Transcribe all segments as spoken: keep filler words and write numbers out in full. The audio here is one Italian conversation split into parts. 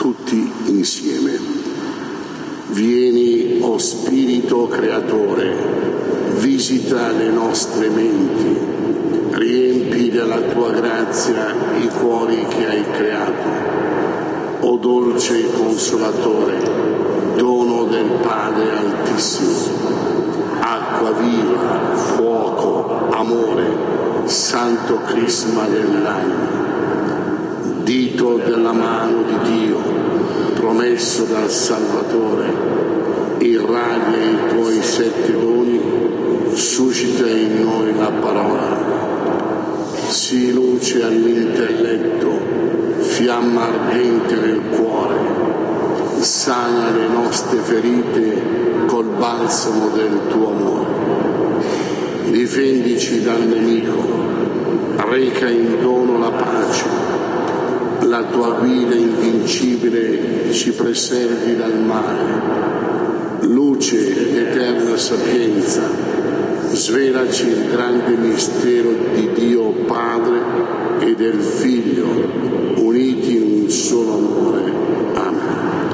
tutti insieme. Vieni, o Spirito Creatore, visita le nostre menti, riempi della tua grazia i cuori che hai creato. O dolce Consolatore, dono del Padre Altissimo, acqua viva, fuoco, amore, santo crisma dell'anima, dito della mano di Dio, promesso dal Salvatore, irradia i tuoi sette doni, suscita in noi la parola, sii luce all'intelletto, fiamma ardente nel cuore, sana le nostre ferite col balsamo del tuo amore. Difendici dal nemico, reca in dono la pace, la tua guida invincibile ci preservi dal male. Luce d'eterna sapienza, svelaci il grande mistero di Dio Padre e del Figlio, uniti in un solo amore. Amen.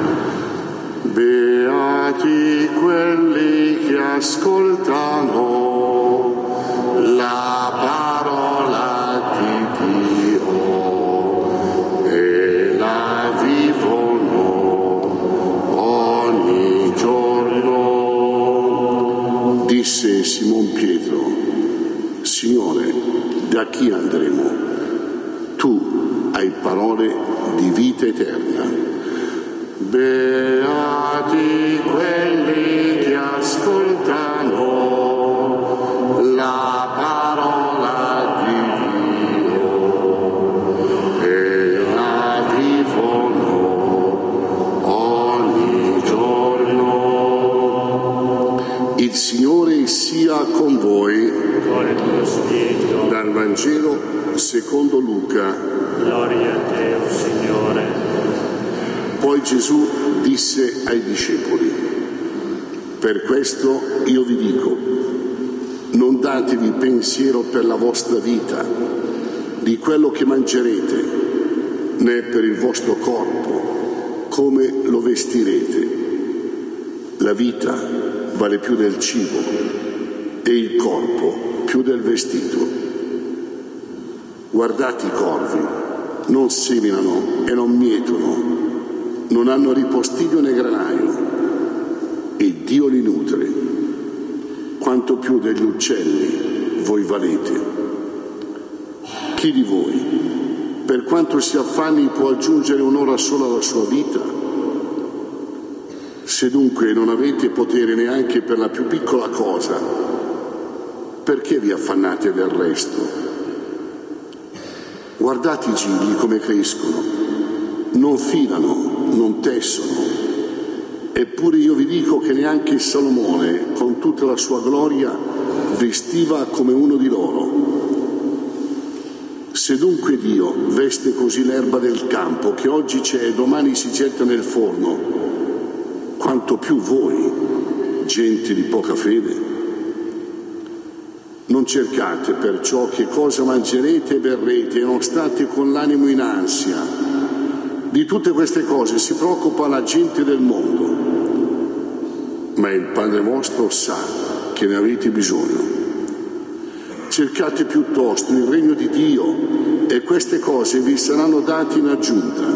Beati quelli che ascoltano la parola di Dio e la vivono ogni giorno. Disse Simon Pietro: Signore, da chi andremo? Tu hai parole di vita eterna. Beati quelli che ascoltano la parola di Dio e la vivono ogni giorno. Il Signore sia con voi. Dal Vangelo secondo Luca. Gloria a te, o Signore. Poi Gesù disse ai discepoli: per questo io vi dico, non datevi pensiero per la vostra vita, di quello che mangerete, né per il vostro corpo, come lo vestirete. La vita vale più del cibo e il corpo più del vestito. Guardate i corvi, non seminano e non mietono, non hanno ripostiglio né granaio, e Dio li nutre. Quanto più degli uccelli voi valete. Chi di voi, per quanto si affanni, può aggiungere un'ora sola alla sua vita? Se dunque non avete potere neanche per la più piccola cosa, perché vi affannate del resto? Guardate i gigli come crescono, non filano, non tessono, eppure io vi dico che neanche Salomone, con tutta la sua gloria, vestiva come uno di loro. Se dunque Dio veste così l'erba del campo, che oggi c'è e domani si getta nel forno, quanto più voi, gente di poca fede. Non cercate perciò che cosa mangerete e berrete, e non state con l'animo in ansia. Di tutte queste cose si preoccupa la gente del mondo, ma il Padre vostro sa che ne avete bisogno. Cercate piuttosto il regno di Dio, e queste cose vi saranno date in aggiunta.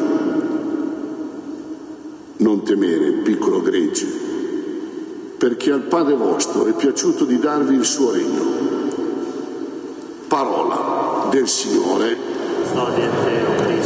Non temere, piccolo gregge, perché al Padre vostro è piaciuto di darvi il suo regno. Parola del Signore. Gloria a te,